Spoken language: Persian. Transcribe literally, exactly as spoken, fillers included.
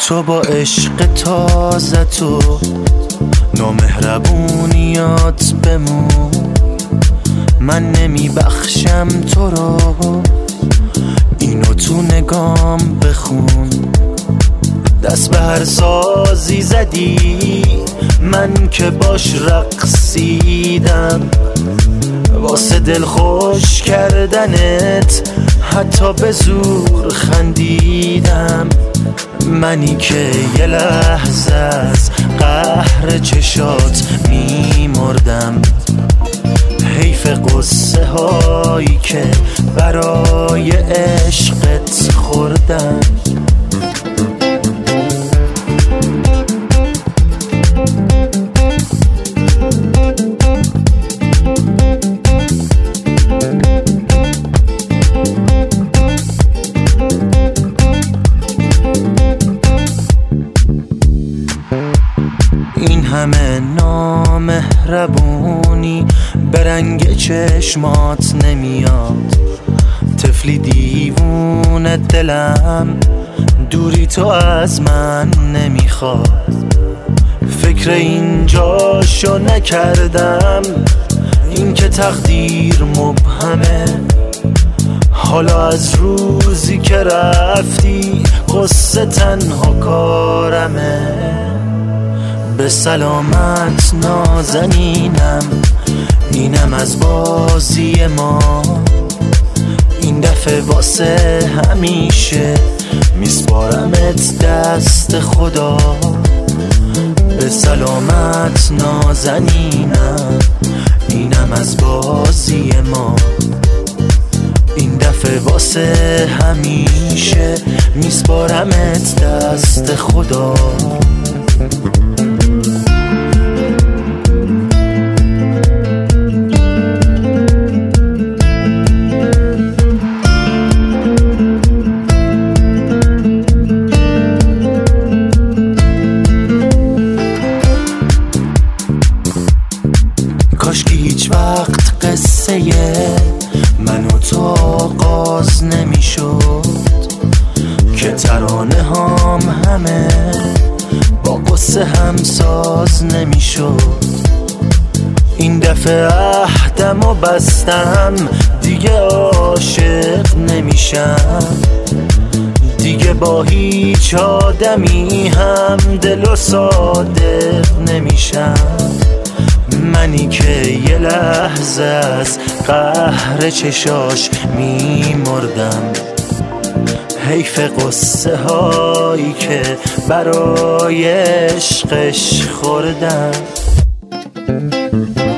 تو با عشق تازه تو نامهربونیات بمون، من نمی بخشم تو رو، اینو تو نگام بخون. دست به هر سازی زدی من که باش رقصیدم، واسه دل خوش کردنت حتی به زور خندیدم. منی که یه لحظه از قهر چشات میمردم، حیف قصه هایی که برای عشقت خوردم. این همه نامهربونی به رنگ چشمات نمیاد، طفلی دیوونه دلم دوری تو از من نمیخواد. فکر این جاشو نکردم، این که تقدیر مبهمه. حالا از روزی که رفتی قصه تنها کارمه. به سلامت نازنینم، اینم از بازی ما، این دفعه واسه همیشه میسپارمت دست خدا. به سلامت نازنینم، اینم از بازی ما، این دفعه واسه همیشه میسپارمت دست خدا. کاشکی هیچ وقت قصه من و تو آغاز نمیشد، که ترانه هام همه با قصه هم ساز نمیشد. این دفعه عهدم و بستم، دیگه عاشق نمیشم، دیگه با هیچ آدمی هم دل و صادق نمیشم. منی که یه لحظه از قهر چشاش میمردم، حیف قصه هایی که برای عشقش خوردم.